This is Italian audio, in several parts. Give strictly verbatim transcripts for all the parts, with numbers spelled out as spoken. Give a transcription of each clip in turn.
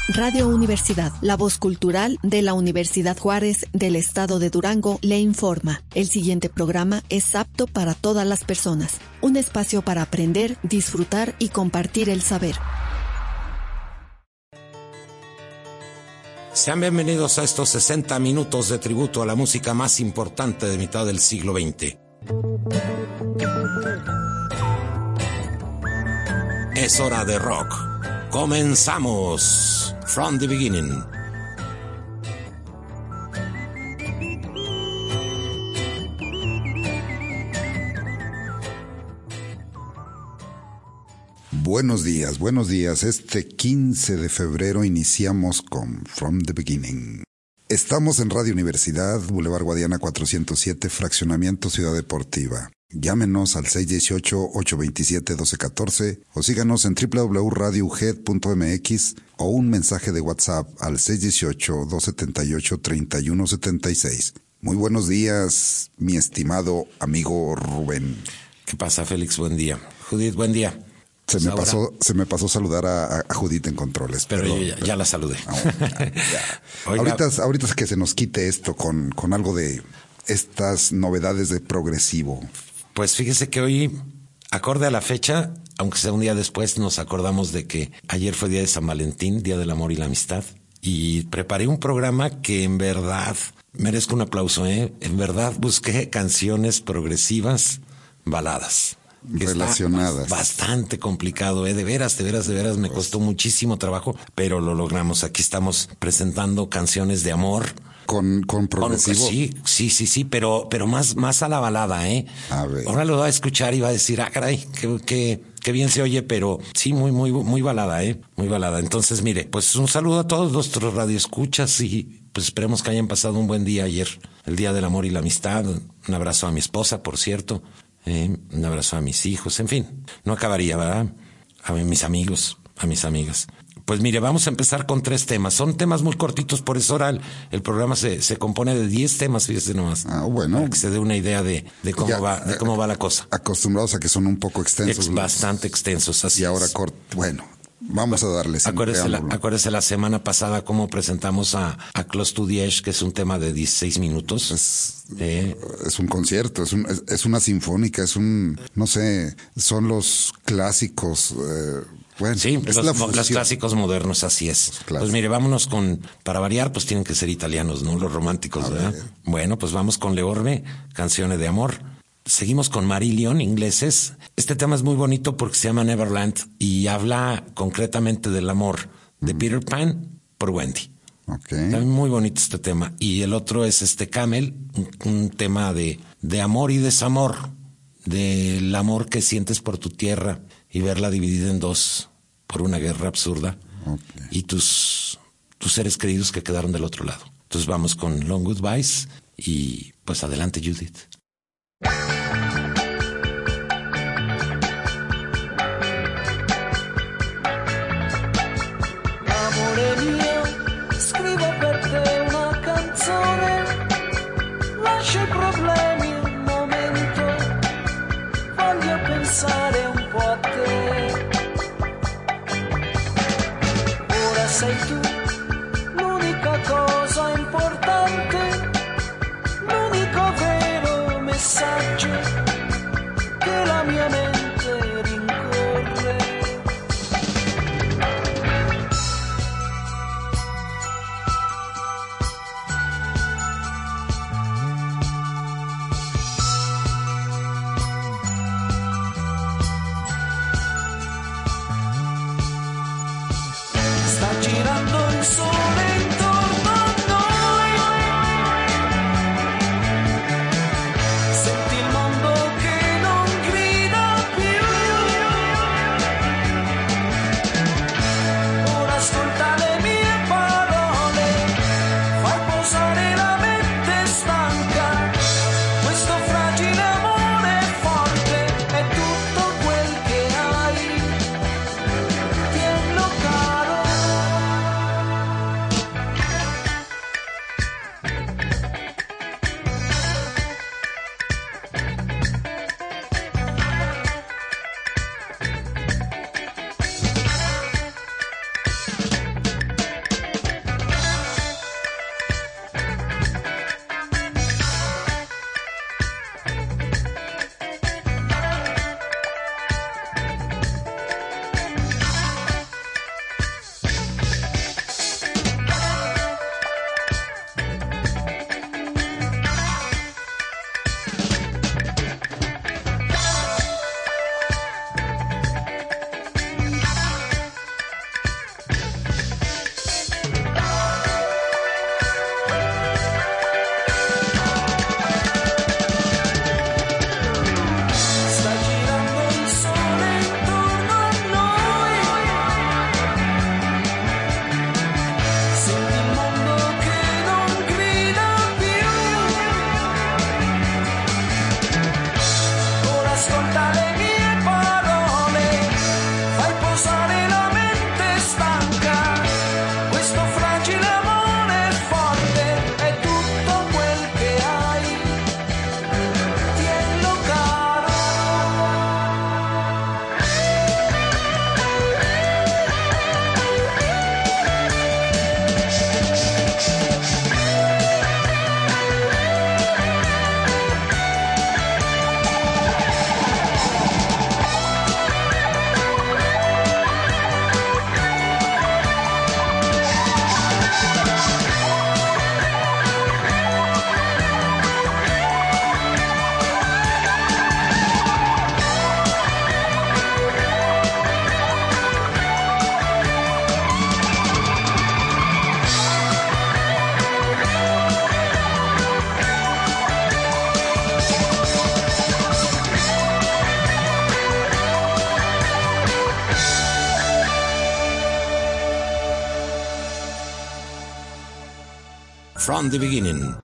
Radio Universidad, la voz cultural de la Universidad Juárez del Estado de Durango, le informa. El siguiente programa es apto para todas las personas. Un espacio para aprender, disfrutar y compartir el saber. Sean bienvenidos a estos sesenta minutos de tributo a la música más importante de mitad del siglo veinte. Es hora de rock. Comenzamos. From the beginning. Buenos días, buenos días. Este quince de febrero iniciamos con From the Beginning. Estamos en Radio Universidad, Boulevard Guadiana cuatrocientos siete, Fraccionamiento Ciudad Deportiva. Llámenos al seis uno ocho, ocho dos siete, uno dos uno cuatro o síganos en doble u doble u doble u punto radio u g e d punto m x o un mensaje de WhatsApp al seis uno ocho, dos siete ocho, tres uno siete seis. Muy buenos días, mi estimado amigo Rubén. ¿Qué pasa, Félix? Buen día. Judith, buen día. Se me, ahora... pasó, se me pasó saludar a, a Judith en controles. Pero, pero yo ya, pero, ya la saludé. No, ya, ya. ahorita, ahorita es que se nos quite esto con, con algo de estas novedades de progresivo. Pues fíjese que hoy, acorde a la fecha, aunque sea un día después, nos acordamos de que ayer fue día de San Valentín, día del amor y la amistad. Y preparé un programa que en verdad merezco un aplauso, ¿eh? En verdad busqué canciones progresivas, baladas. Relacionadas. Bastante complicado, ¿eh? De veras, de veras, de veras, me pues, costó muchísimo trabajo, pero lo logramos. Aquí estamos presentando canciones de amor. Con, con progresivo. Con, sí, sí, sí, sí, pero, pero más, más a la balada, ¿eh? A ver. Ahora lo va a escuchar y va a decir, ah, caray, qué, qué, qué bien se oye, pero sí, muy, muy, muy balada, ¿eh? Muy balada. Entonces, mire, pues un saludo a todos nuestros radioescuchas y pues esperemos que hayan pasado un buen día ayer, el Día del Amor y la Amistad. Un abrazo a mi esposa, por cierto. Eh, un abrazo a mis hijos, en fin, no acabaría, ¿verdad? A mis amigos, a mis amigas. Pues mire, vamos a empezar con tres temas. Son temas muy cortitos, por eso ahora el, el programa se, se compone de diez temas, fíjese nomás. Ah, bueno. Para que se dé una idea de, de cómo ya, va, de cómo va la cosa. Acostumbrados a que son un poco extensos. Ex, bastante extensos, así Y ahora es. Corto. Bueno, vamos a darles. Acuérdese la, acuérdese la semana pasada cómo presentamos a, a Close to the Edge, que es un tema de dieciséis minutos. Es, eh. es un concierto, es, un, es, es una sinfónica, es un, no sé, son los clásicos. Eh, bueno, sí, es los, la los clásicos modernos, así es. Pues mire, vámonos con, para variar, pues tienen que ser italianos, ¿no? Los románticos, a ¿verdad? Ver. Bueno, pues vamos con Le Orbe, Canciones de Amor. Seguimos con Marillion, ingleses. Este tema es muy bonito porque se llama Neverland y habla concretamente del amor de mm. Peter Pan por Wendy. Okay. Está muy bonito este tema. Y el otro es este Camel, un, un tema de, de amor y desamor, del amor que sientes por tu tierra y verla dividida en dos por una guerra absurda. Okay. Y tus, tus seres queridos que quedaron del otro lado. Entonces vamos con Long Goodbyes y pues adelante, Judith. Amore mio, scrivo per te una canzone, lascia i problemi un momento, voglio pensare un po' a te. Ora sei tu l'unica cosa importante, l'unico vero messaggio che la mia mente rincorre. Sta girando il sole intorno a noi, senti il mondo che non grida più, ora ascolta le mie parole, fai posare la mente stanca, questo fragile amore forte è tutto quel che hai, tienilo caro. From the Beginning.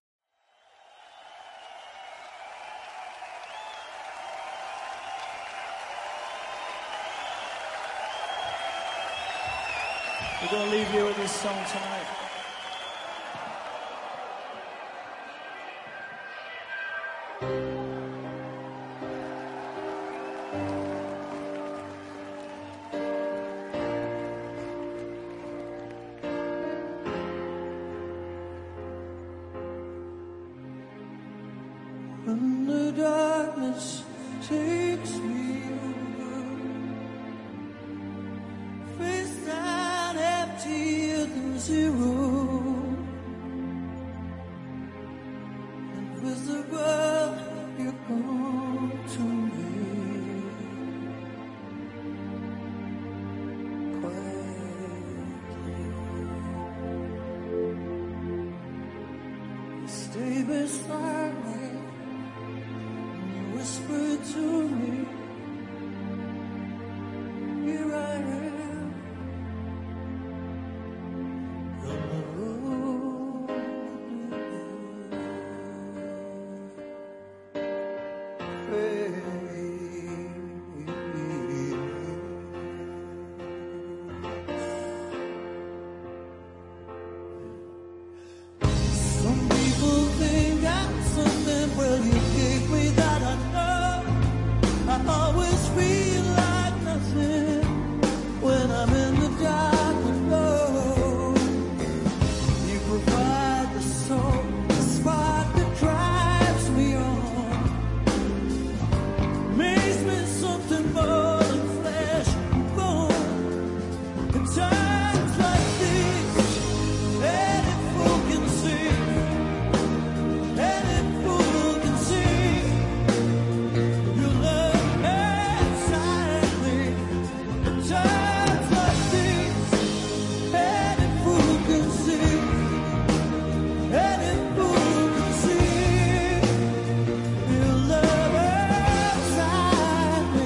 We're going to leave you with this song tonight. When the darkness takes me over, face down emptier than zero, invisible, you come to me quietly. You stay beside me, whisper to me, here I am, on the road Some people think I'm something, well, you gave me that I know. I always feel like nothing when I'm in the dark alone. You provide the soul, the spark that drives me on, makes me something more than flesh and bone. In times like these, any fool can see, any fool can see your love inside me. In times like these, any fool can see, any fool can see your love inside me.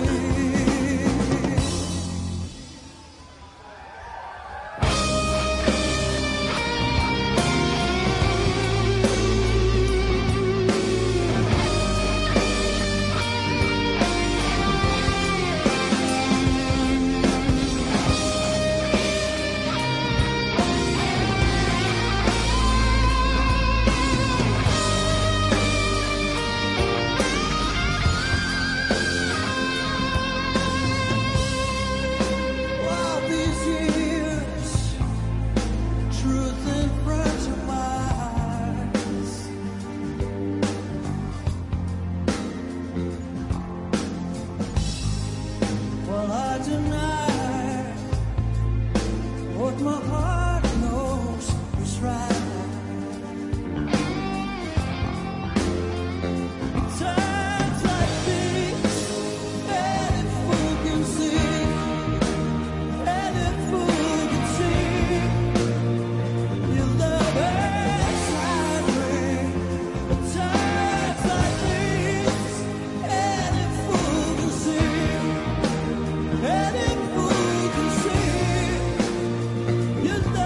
All these years, truth in front of my eyes. Well, I deny what my heart knows is right. Times like these, any fool can see, any fool can see your love inside me. Times like these, any fool can see, any fool can see your love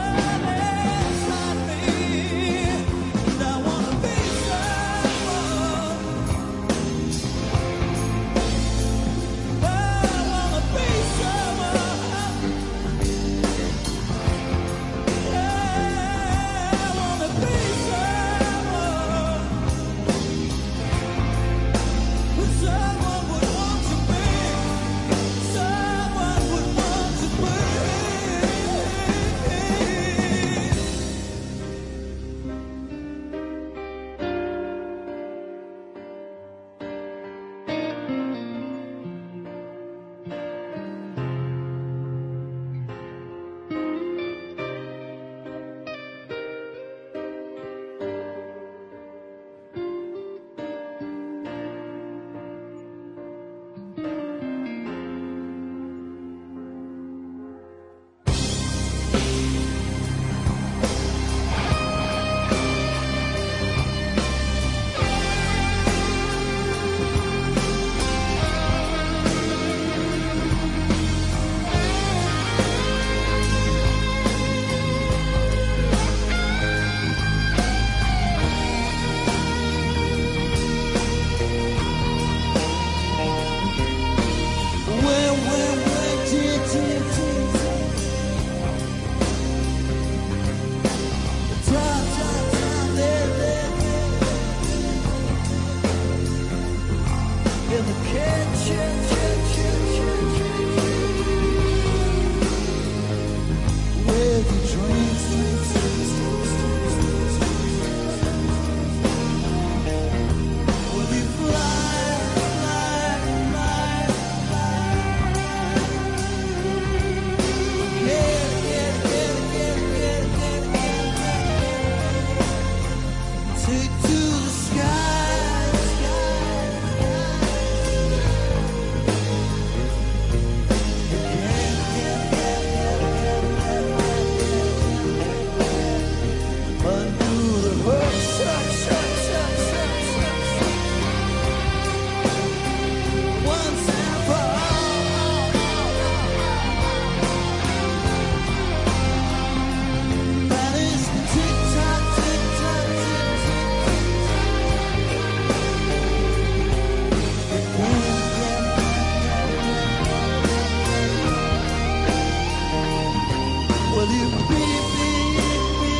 Will you be, be, be,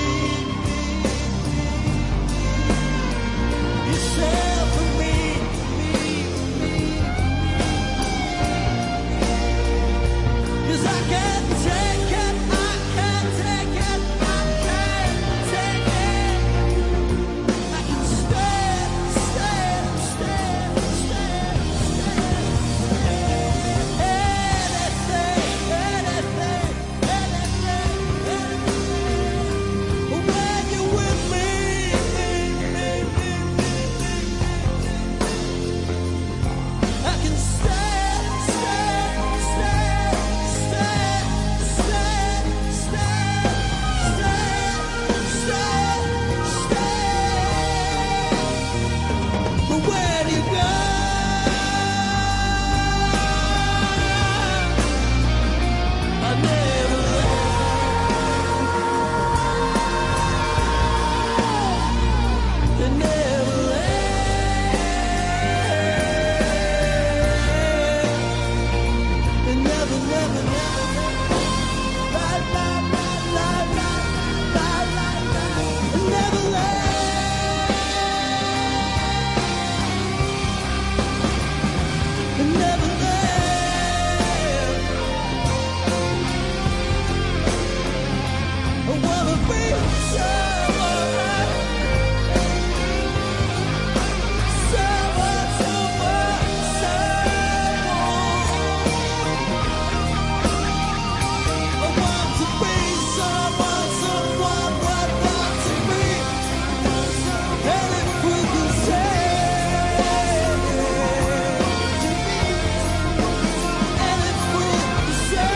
be yourself for me, me, me, cause I can't take it, I can't take it, I can't take it. I can stand, stand, stand, stand, stand. Anything, anything, anything, anything. When you're with me, me, me, me, me, me, I can stand, stand, stand, stand, stand, stand, stand, stand. But when you go, I never left. I never left. I never, never, never, never. La, la, la, la, la, la, la, la. I never left. I never left. I wanna be someone, someone, someone, someone. I want to be someone, someone, I want to be. And if we could say, and if we could say,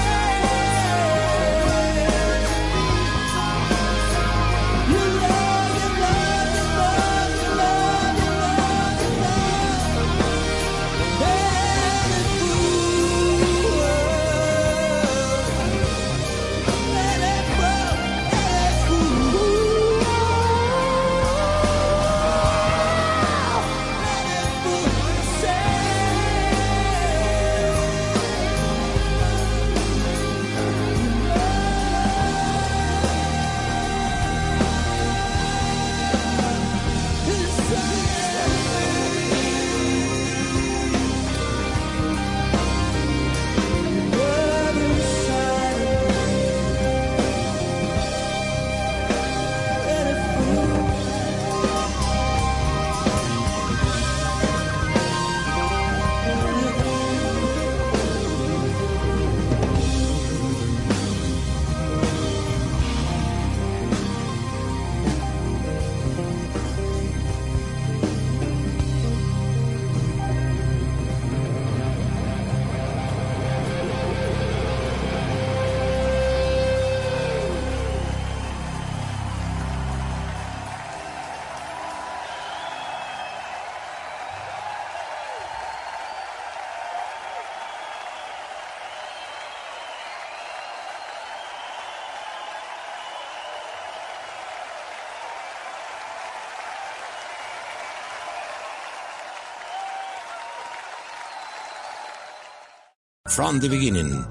you love, you love, you love, you love, you love, you love. And if we, and if we, From the Beginning.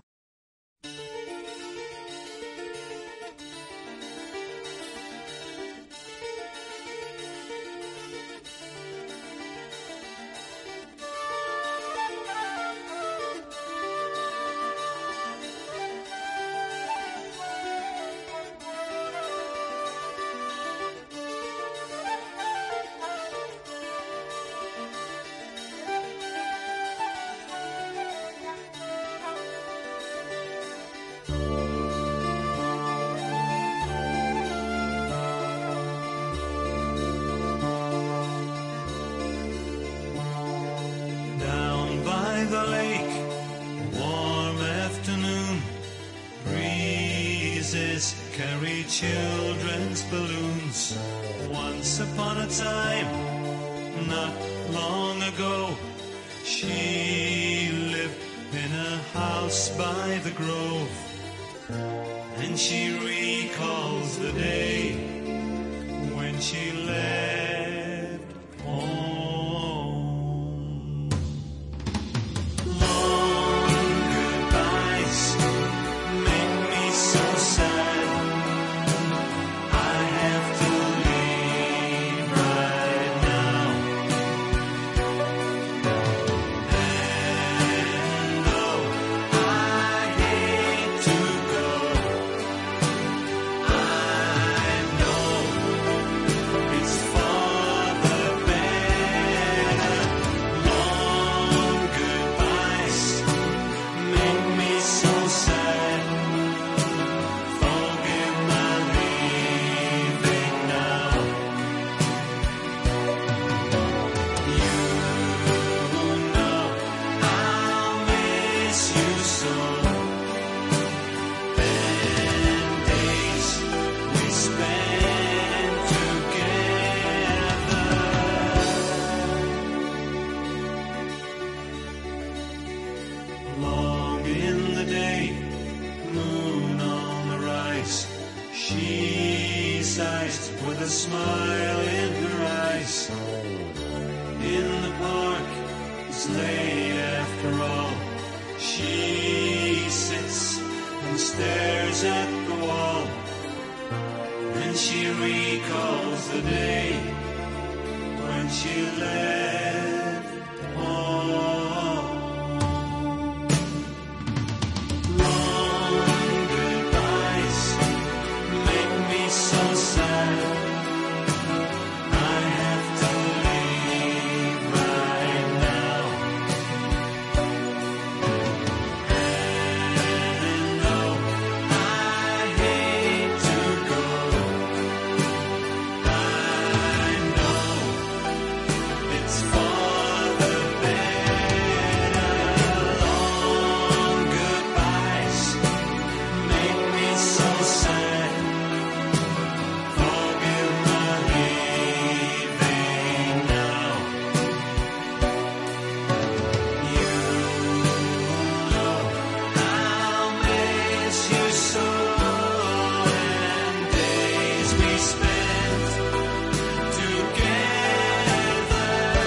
Down by the lake, warm afternoon breezes carry children's balloons. Once upon a time, not long ago, she lived in a house by the grove, and she recalls the day when she left home. Long goodbyes make me so sad. She sighs with a smile in her eyes. In the park, it's late after all. She sits and stares at the wall. Then she recalls the day when she left home. Long goodbyes make me so sad. I have to leave right now. And though I hate to go, I know it's for the better. Long goodbyes make me so sad. Forgive my leaving now. You know I'll miss you so, and days we spent together.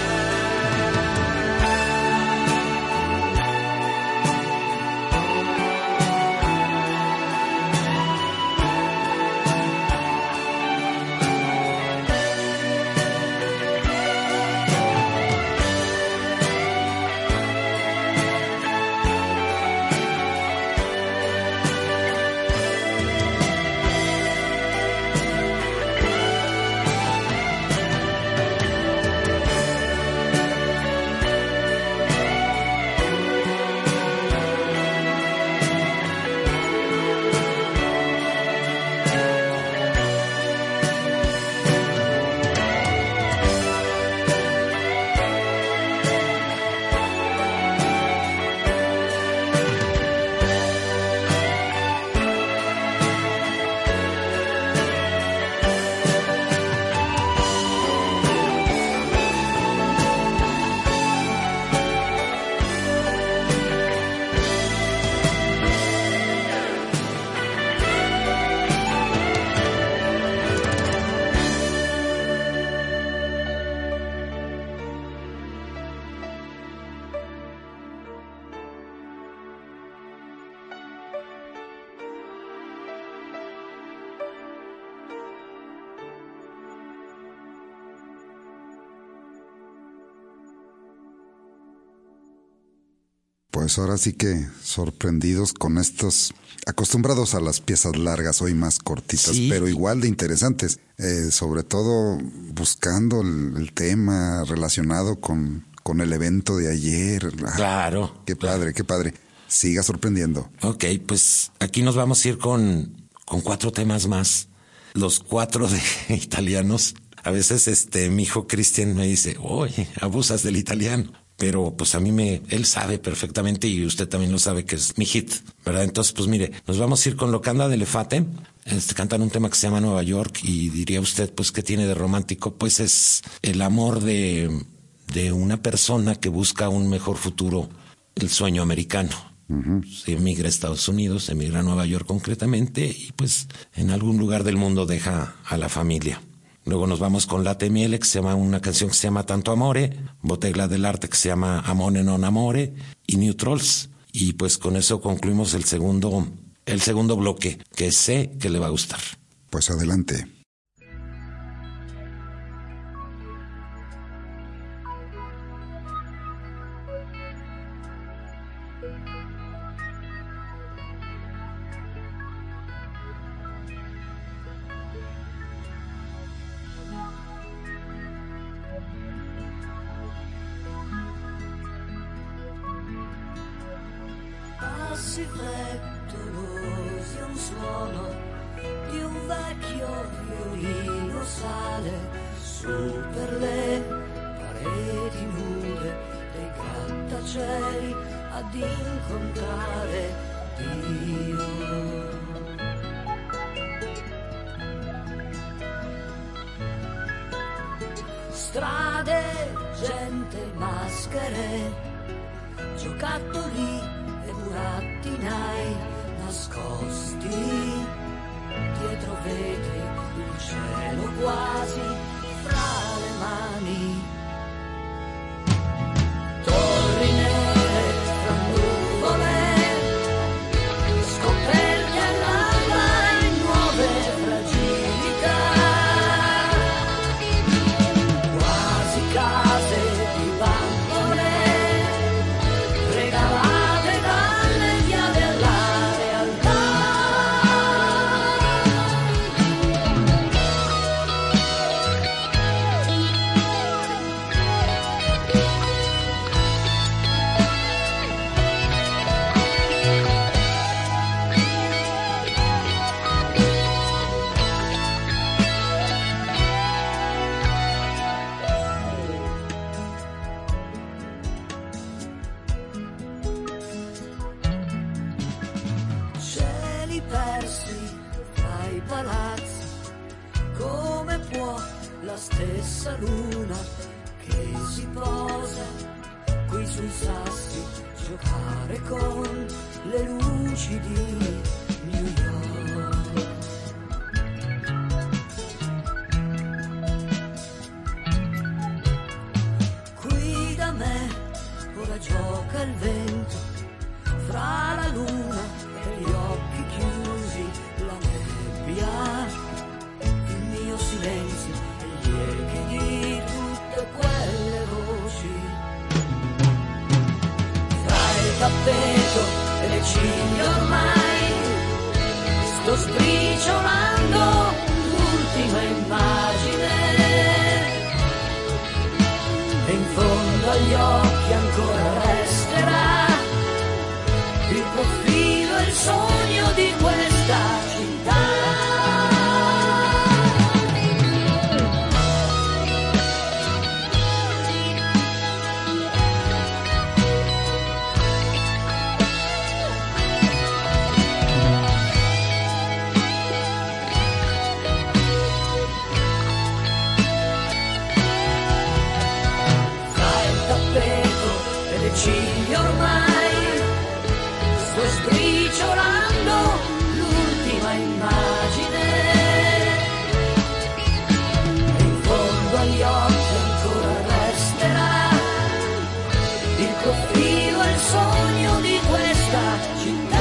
Pues ahora sí que sorprendidos con estos, acostumbrados a las piezas largas, hoy más cortitas, Sí. pero igual de interesantes, eh, sobre todo buscando el, el tema relacionado con, con el evento de ayer. Ah, Claro. Qué padre, qué padre. Siga sorprendiendo. Ok, pues aquí nos vamos a ir con, con cuatro temas más. Los cuatro de italianos. A veces este mi hijo Cristian me dice, oye, abusas del italiano. Pero pues a mí me, él sabe perfectamente y usted también lo sabe que es mi hit, ¿verdad? Entonces, pues mire, nos vamos a ir con Locanda de Elefate. Este, cantan un tema que se llama Nueva York y diría usted, pues, ¿qué tiene de romántico? Pues es el amor de, de una persona que busca un mejor futuro, el sueño americano. Se emigra a Estados Unidos, se emigra a Nueva York concretamente y pues en algún lugar del mundo deja a la familia. Luego nos vamos con Latte Miele, que se llama una canción que se llama Tanto Amore, Bottega dell'Arte, que se llama Amore non Amore, y New Trolls. Y pues con eso concluimos el segundo, el segundo bloque, que sé que le va a gustar. Pues adelante. Passi frettolosi a un suono di un vecchio violino sale su per le pareti nude dei grattacieli ad incontrare Dio. Strade, gente, maschere, giocattoli e burattinai nascosti dietro vetri quasi fra le mani. Torri nere fra nuvole, scoperte all'alba in nuove fragilità, quasi case di bambole regalate dalle vie della realtà. Cieli persi fra i palazzi, come può la stessa luna che si posa qui sui sassi giocare con le luci di New York? Qui da me ora gioca il vento fra la luna e gli occhi chiusi, la nebbia, il mio silenzio e gli echi di tutte quelle voci. Fra il tappeto e le ciglia ormai sto sbriciolando l'ultima immagine, e in fondo agli occhi ancora resterà il profilo e il sogno di questa città. Fra il tappeto e le ciglia ormai sto sbriciolando l'ultima immagine, e in fondo agli occhi ancora resterà il profilo e il sogno di questa città.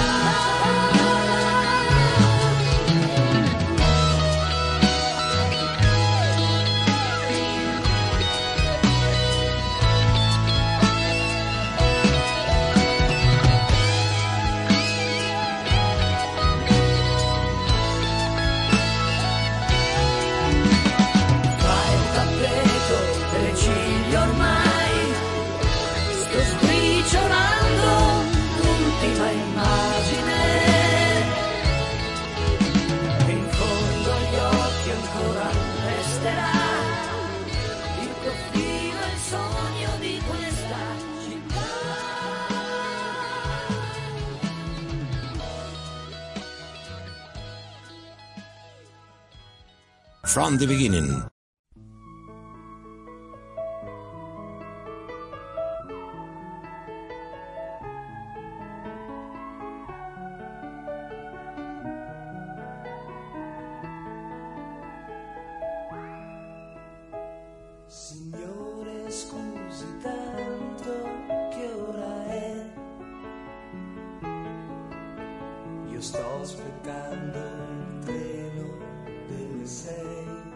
From the Beginning. Signore, scusi tanto, che ora è? Io sto aspettando il treno delle sei.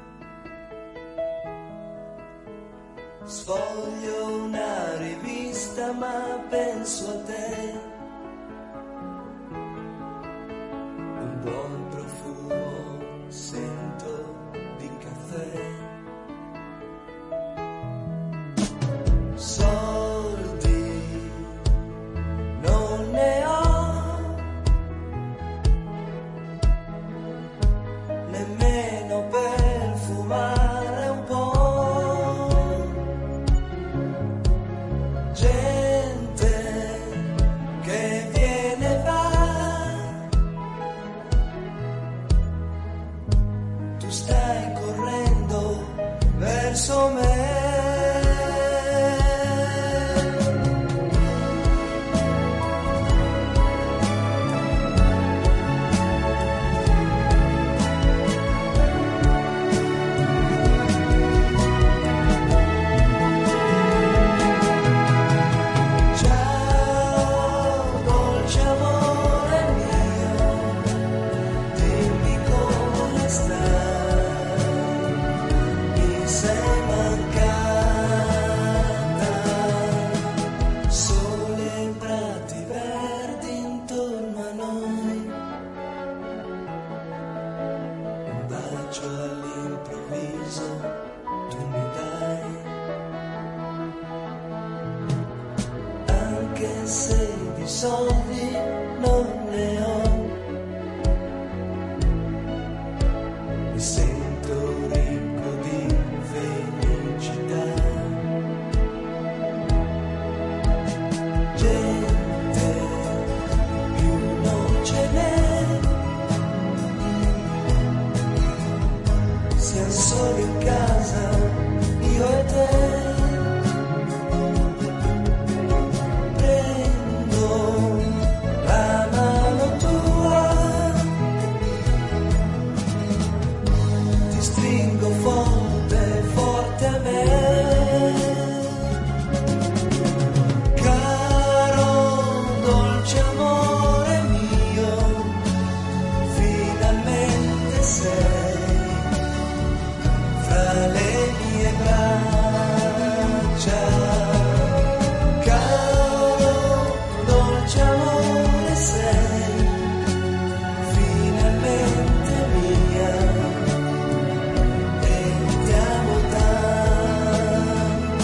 Sfoglio una rivista ma penso a te. Un buon profumo sento di caffè. Soldi non ne ho, nemmeno per fumare un po'. Gente che viene e va, tu stai correndo verso me. bacio all'improvviso tu mi dai, anche se di soldi non ne ho, mi sento ricco di felicità. Gente più non ce n'è, siamo soli in casa, io e te. Prendo la mano tua, ti stringo forte, forte a me. Caro, dolce amore mio, finalmente sei fra le mie braccia. Caro, dolce amore sei, finalmente mia, e ti amo tanto.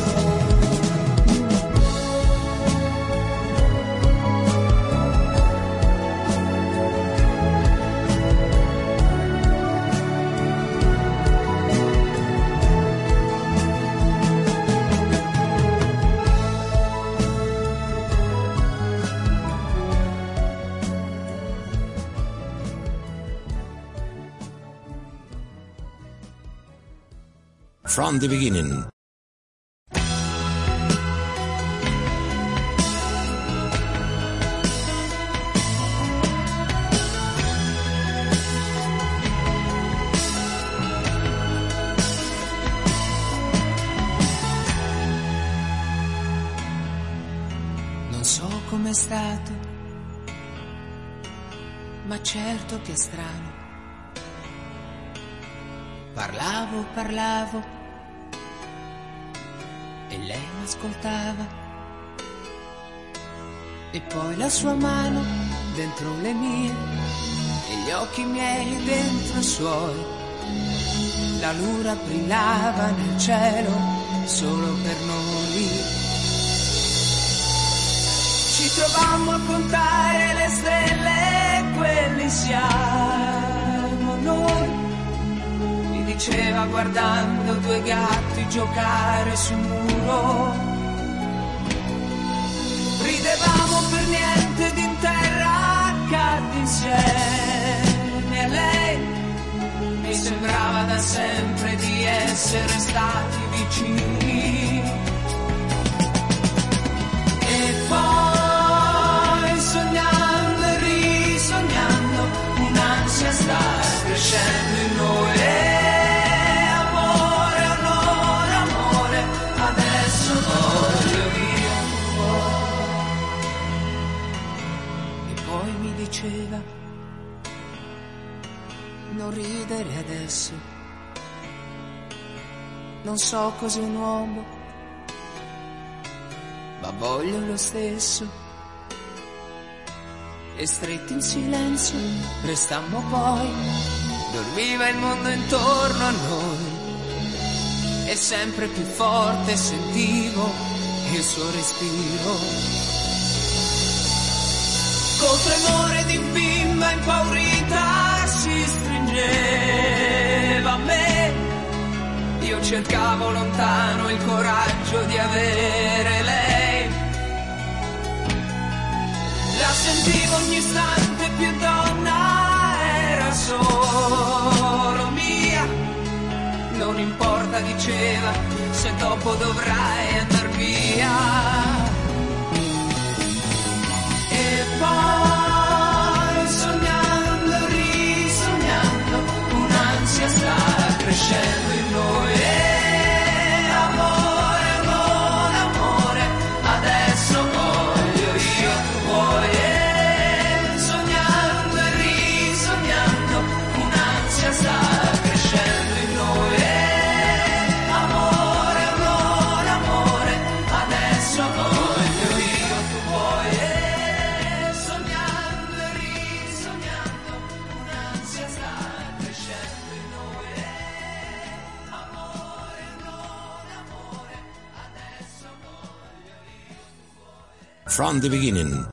From the Beginning. Non so com'è stato, ma certo che è strano. Parlavo, parlavo e lei mi ascoltava, e poi la sua mano dentro le mie e gli occhi miei dentro i suoi. La luna brillava nel cielo solo per noi. Ci trovammo a contare le stelle, quelli siamo noi. Diceva guardando due gatti giocare sul muro. Ridevamo per niente di terra cadde insieme a lei. Mi sembrava da sempre di essere stati vicini. E poi sognando e risognando un'ansia sta crescendo in noi. Diceva, non ridere adesso, non so cos'è un uomo, ma voglio lo stesso. E stretti in silenzio restammo poi, dormiva il mondo intorno a noi, e sempre più forte sentivo il suo respiro. Col tremore di bimba impaurita si stringeva a me. Io cercavo lontano il coraggio di avere lei. La sentivo ogni istante più donna, era solo mia. Non importa, diceva, se dopo dovrai andar via. E poi sognando, risognando, un'ansia sta crescendo in noi. E amore, amore, amore, adesso voglio io, tu vuoi. E sognando e risognando, un'ansia sta crescendo in noi. E amore, amore, amore, adesso voglio io, tu vuoi. From the Beginning.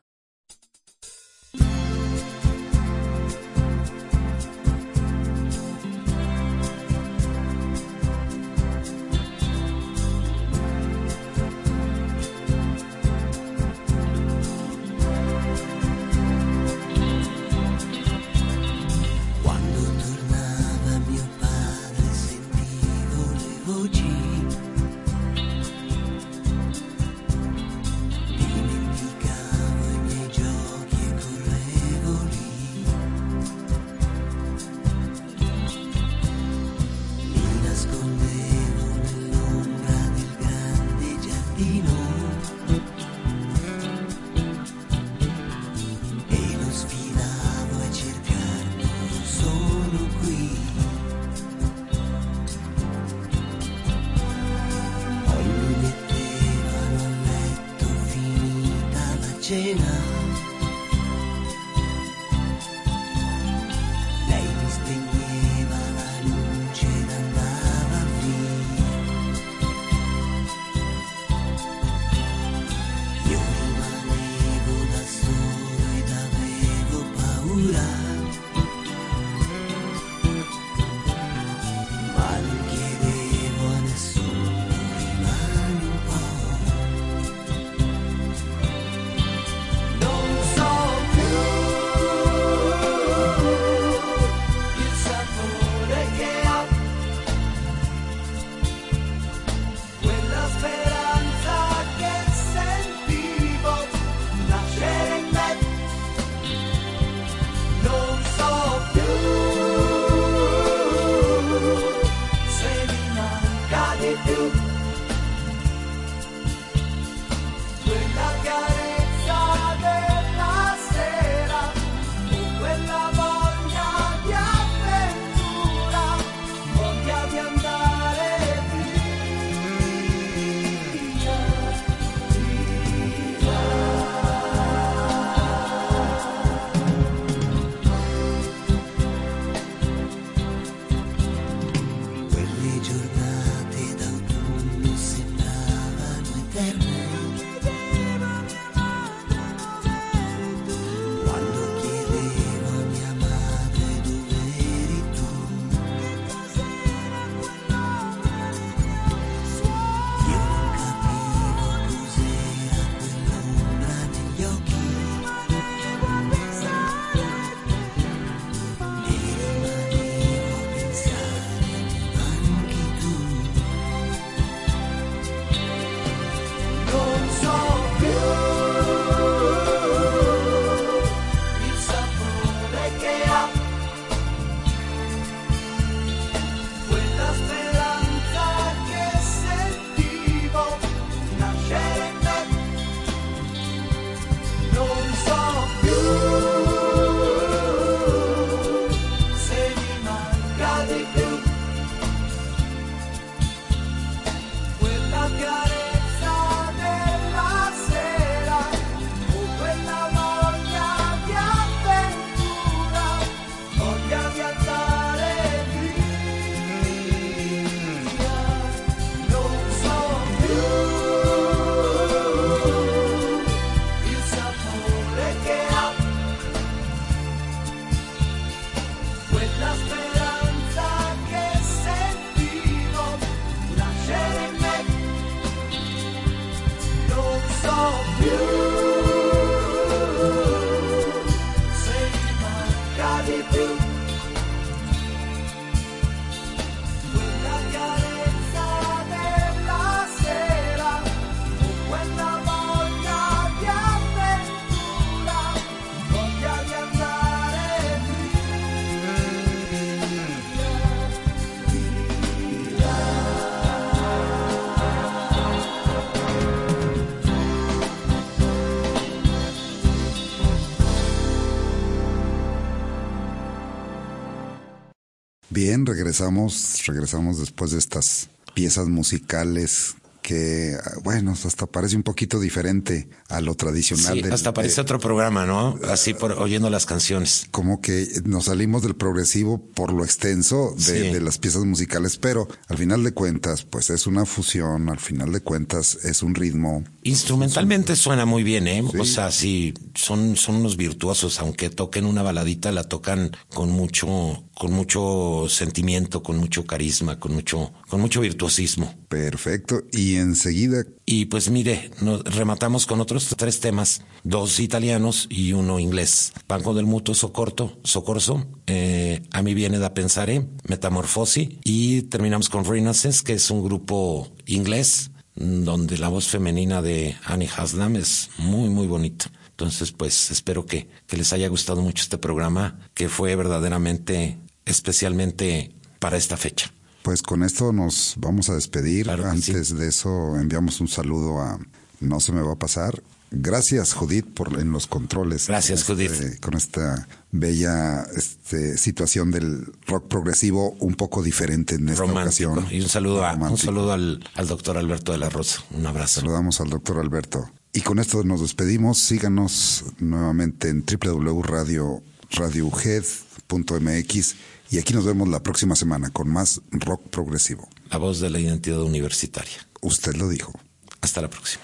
Bien, regresamos, regresamos después de estas piezas musicales que, bueno, hasta parece un poquito diferente a lo tradicional. Sí, del- hasta parece de- otro programa, ¿no? Así por oyendo las canciones. como que nos salimos del progresivo por lo extenso de, Sí. de las piezas musicales, pero al final de cuentas, pues es una fusión, al final de cuentas es un ritmo. Instrumentalmente suena muy bien, ¿eh? Sí. O sea, sí, son, son unos virtuosos, aunque toquen una baladita, la tocan con mucho, con mucho sentimiento, con mucho carisma, con mucho, con mucho virtuosismo. Perfecto. Y enseguida, Y pues mire, nos rematamos con otros tres temas, dos italianos y uno inglés. Banco del Mutuo Soccorso, Soccorso, eh, A mi viene da pensare, Metamorfosi, y terminamos con Renaissance, que es un grupo inglés, donde la voz femenina de Annie Haslam es muy, muy bonita. Entonces, pues espero que, que les haya gustado mucho este programa, que fue verdaderamente, especialmente para esta fecha. pues con esto nos vamos a despedir. Claro que Antes de eso, enviamos un saludo a No se me va a pasar. Gracias, Judith, por en los controles. Gracias, con este- Judith. Con esta bella este, situación del rock progresivo, un poco diferente en esta Romántico. ocasión. Y un saludo, a, un Romántico. saludo al, al doctor Alberto de la Rosa. Un abrazo. Saludamos al doctor Alberto. Y con esto nos despedimos. Síganos nuevamente en w w w punto radio radiohead punto m x y aquí nos vemos la próxima semana con más rock progresivo. La voz de la identidad universitaria. Usted lo dijo. Hasta la próxima.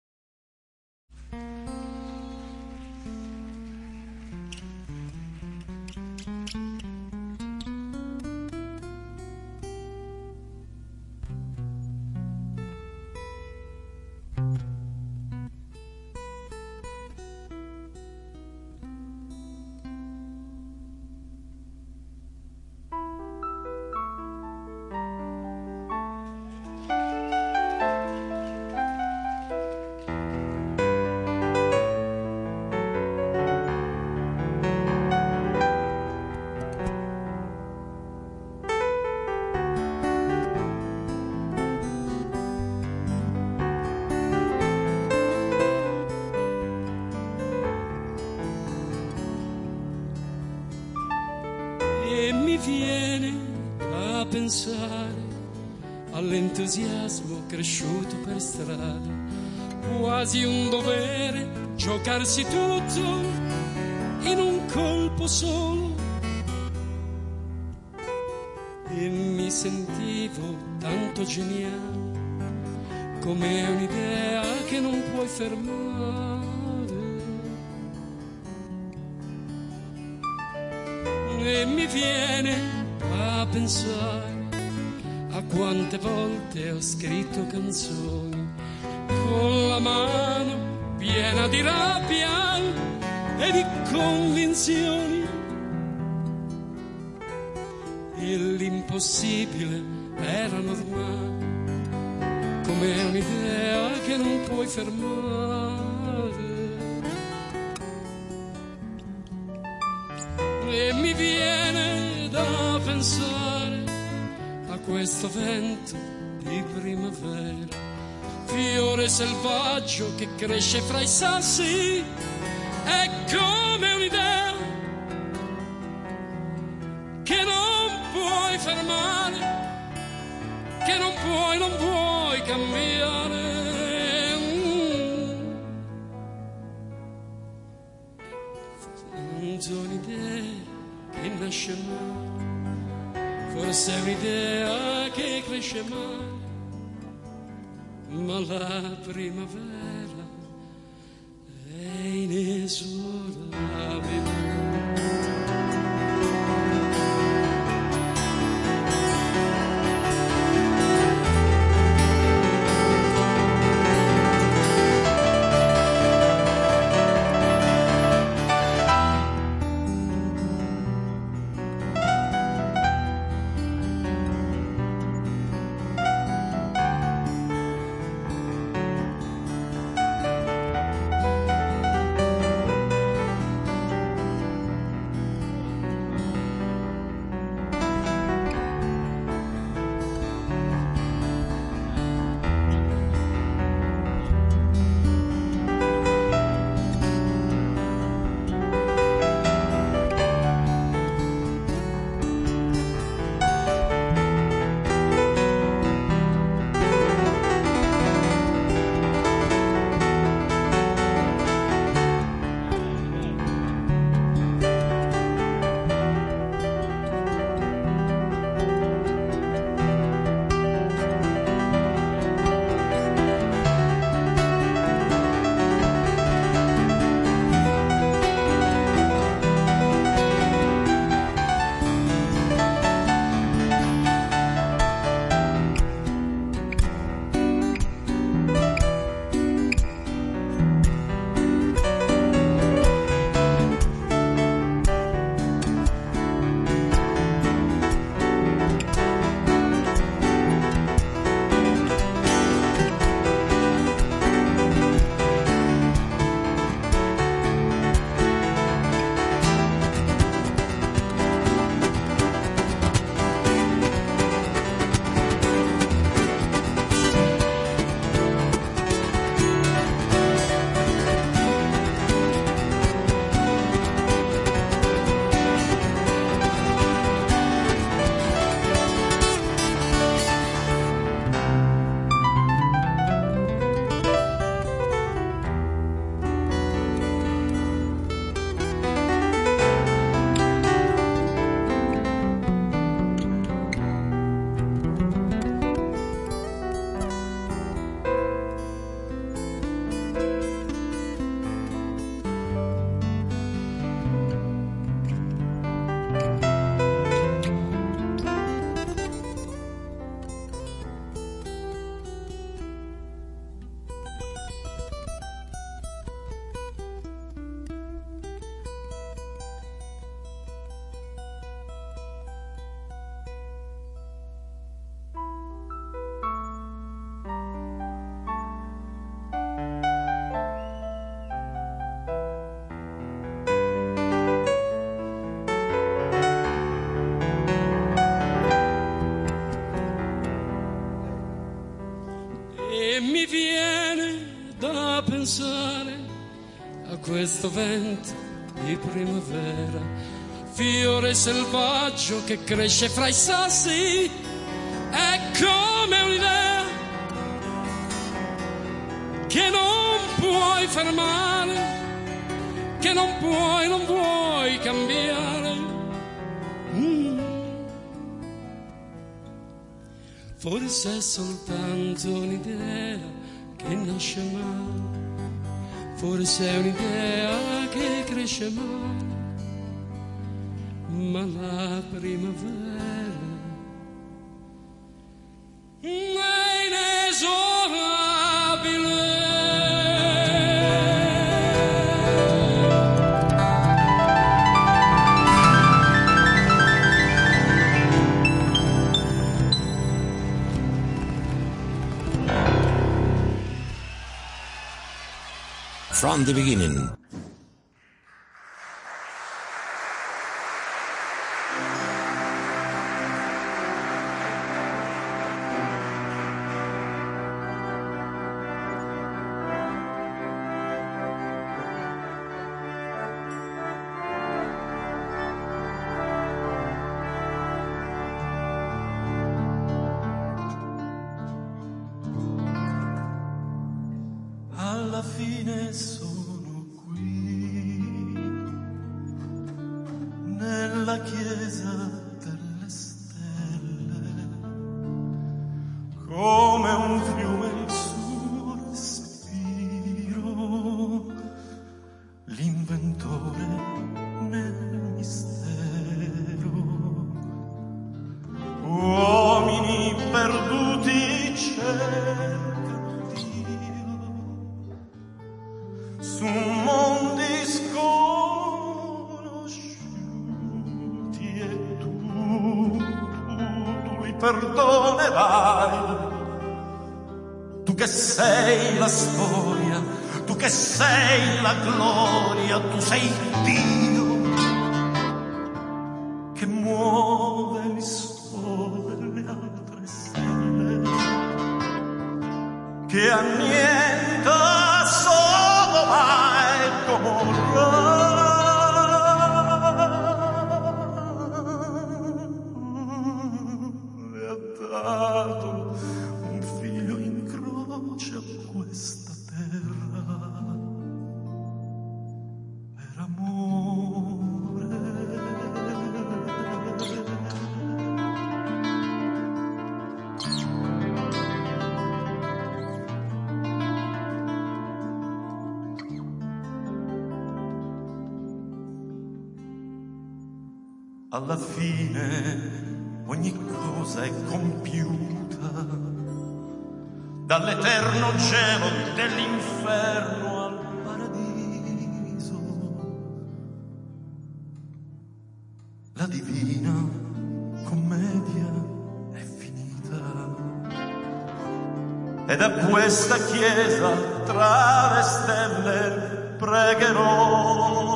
E mi viene a pensare all'entusiasmo cresciuto per strada, quasi un dovere giocarsi tutto in un colpo solo. E mi sentivo tanto geniale, come un'idea che non puoi fermare. E mi viene a pensare a quante volte ho scritto canzoni con la mano piena di rabbia e di convinzioni, e l'impossibile era normale, come un'idea che non puoi fermare. E mi viene da pensare a questo vento di primavera, fiore selvaggio che cresce fra i sassi, è come un'idea che non puoi fermare, che non puoi, non puoi cambiare. Forse un'idea che nasce male, forse è un'idea che cresce male, ma la primavera è inesorabile. pensare a questo vento di primavera, fiore selvaggio che cresce fra i sassi, è come un'idea che non puoi fermare, che non puoi, non puoi cambiare. Mm. Forse è soltanto un'idea che nasce male, forse è un'idea che cresce male, ma la primavera è inesorabile. From the Beginning. Alla fine sono qui, nella chiesa delle stelle, come un fiume il suo respiro, l'inventore nel mistero. Uomini perduti cercano Dio su mondi sconosciuti, e tu, tu, tu li perdonerai. Tu che sei la storia, tu che sei la gloria, tu sei Dio che muove il sole e le altre stelle, che annienta Sodoma e Gomorra. E ha dato un figlio in croce a questa terra per amore. Alla fine ogni cosa è compiuta, dall'eterno gelo dell'inferno al paradiso. La divina commedia è finita, ed a questa chiesa tra le stelle pregherò.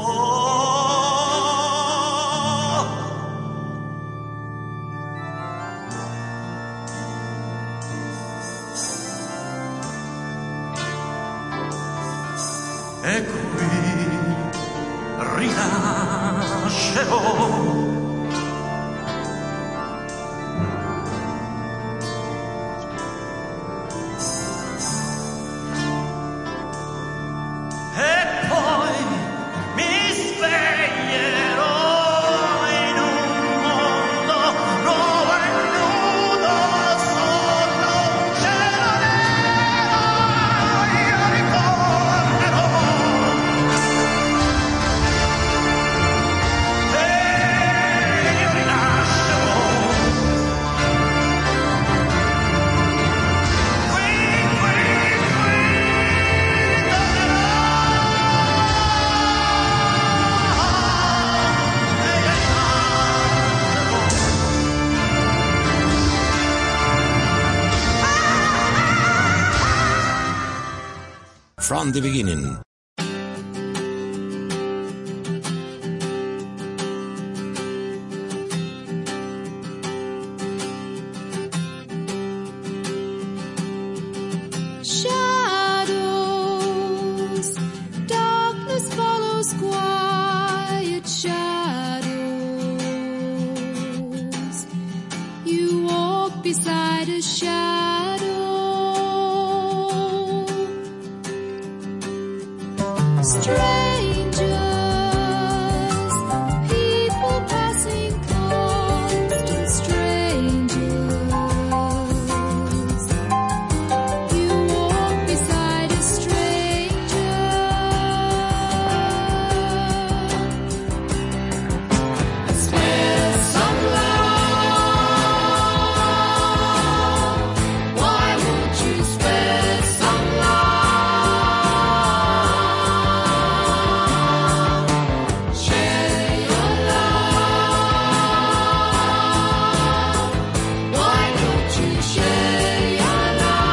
E qui rinascerò. From the Beginning. Shadow beside a shadow. Strangers, people passing constant strangers. You walk beside a stranger. Spare some love. Why won't you spare some love? Share your love. Why don't you share your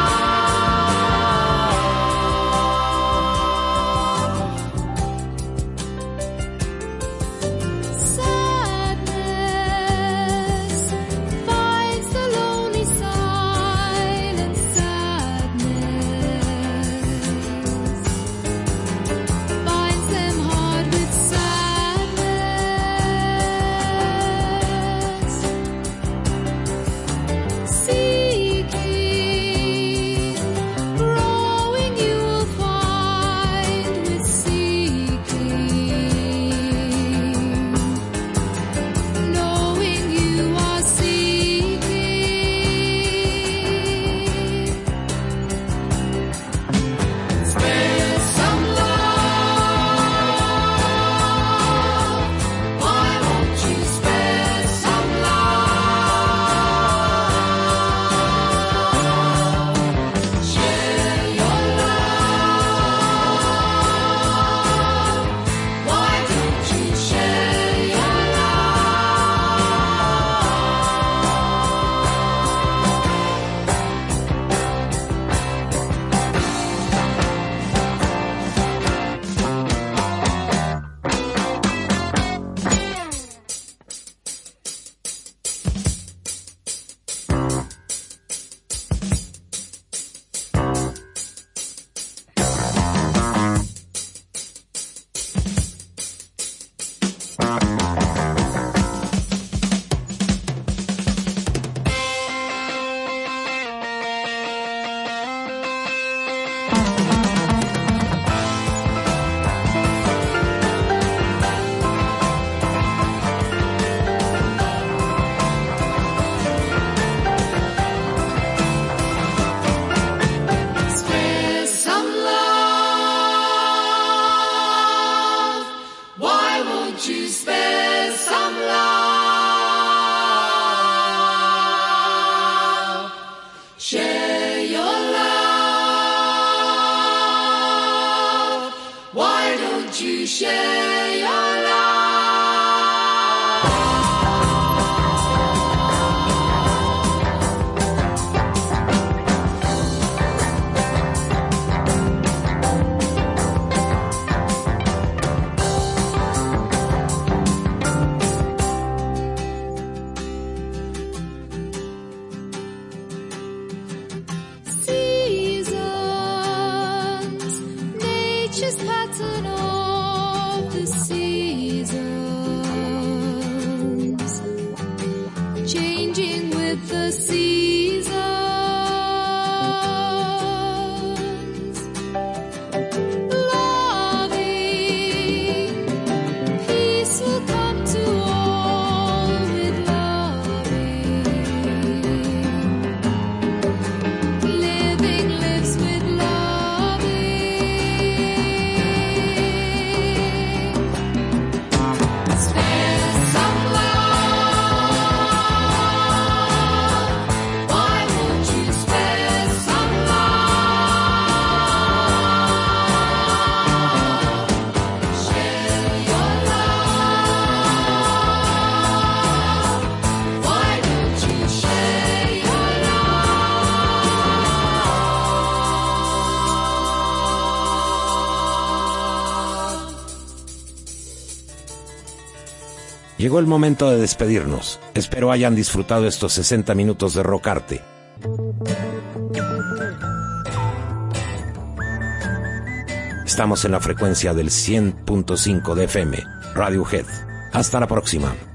love? Sadness finds the lonely silent sadness, finds them hard with sadness, seeking, growing you will find with seeking, knowing you are seeking. Spare some love. Why won't you spare some love? Share your love. Why don't you share your Spare some love. Why won't you spare some love? Share your love. Why don't you share your love? Seasons, nature's pattern of the seasons, changing with the seasons, loving, peace will come to all with loving. Living lives with loving. Spare some love. Why won't you spare some love? Share your love. Why don't you share your Llegó el momento de despedirnos. Espero hayan disfrutado estos sesenta minutos de rockarte. Estamos en la frecuencia del cien punto cinco de F M, Radiohead. Hasta la próxima.